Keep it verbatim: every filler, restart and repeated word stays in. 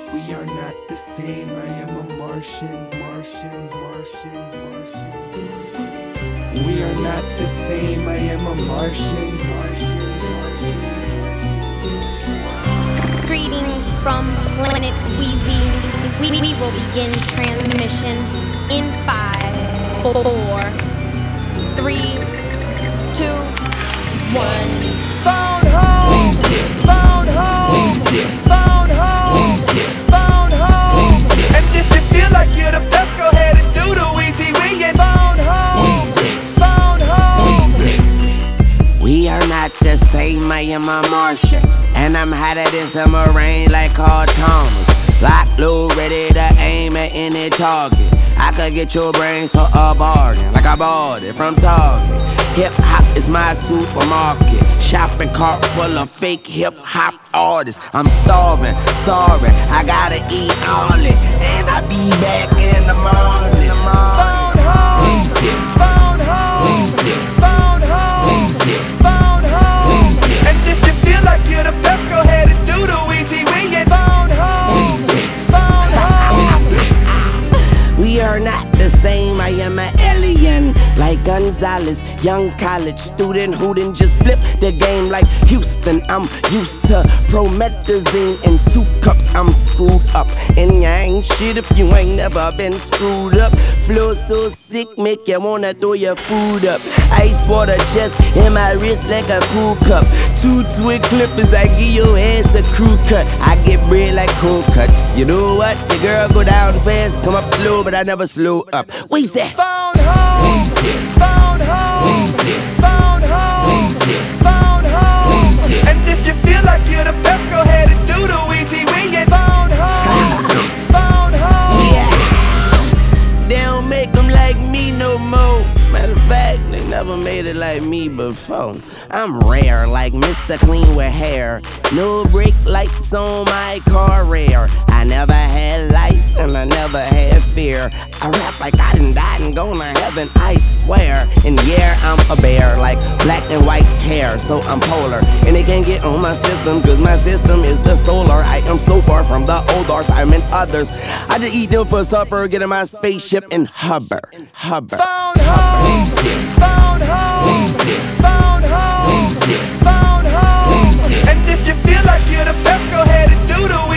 We are not the same. I am a Martian, Martian, Martian, Martian. We are not the same. I am a Martian, Martian, Martian. Greetings from Planet Wheezy. We, we will begin transmission in five, four, three, two, one. Phone home, phone home, phone home, phone home. And if you feel like you're the best, go ahead and do the Wheezy Wee and phone home, phone home. We are not the same, I am a Martian, and I'm hotter than summer rain like Carl Thomas. Lock, low, ready to aim at any target. I could get your brains for a bargain, like I bought it from Target. Hip hop is my supermarket, shopping cart full of fake hip hop artists. I'm starving, sorry, I gotta eat all it, and I be back in the morning. Phone home, phone home, phone home, phone home. And if you feel like you're the best, go ahead and do the Wheezy Wee and phone home, phone home. We are not the same, I am an alien. Like Gonzalez, young college student who didn't just flip the game like Houston. I'm used to promethazine and two cups, I'm screwed up. And you ain't shit if you ain't never been screwed up. Flow so sick, make you wanna throw your food up. Ice water chest in my wrist like a cool cup. Two twig clippers, I give your ass a crew cut. I get bread like cold cuts. You know what? The girl go down fast, come up slow, but I never slow up. We say Phone home, phone home, phone home, phone home. And if you feel like you're the best, go ahead and do the Wheezy Wee and phone home, phone home. yeah. They don't make them like me no more. Matter of fact, they never made it like me before. I'm rare, like Mister Clean with hair. No brake lights on my car, rare. I never had lights and I never had fear. I rap like I done died and gone to heaven, I swear. And yeah, I'm a bear, like black and white hair, so I'm polar. And they can't get on my system, cause my system is the solar. I am so far from the old arts, I'm in others. I just eat them for supper, get in my spaceship and hover, hover. Phone home, phone home, phone home, phone home. And if you feel like you're the best, go ahead and do the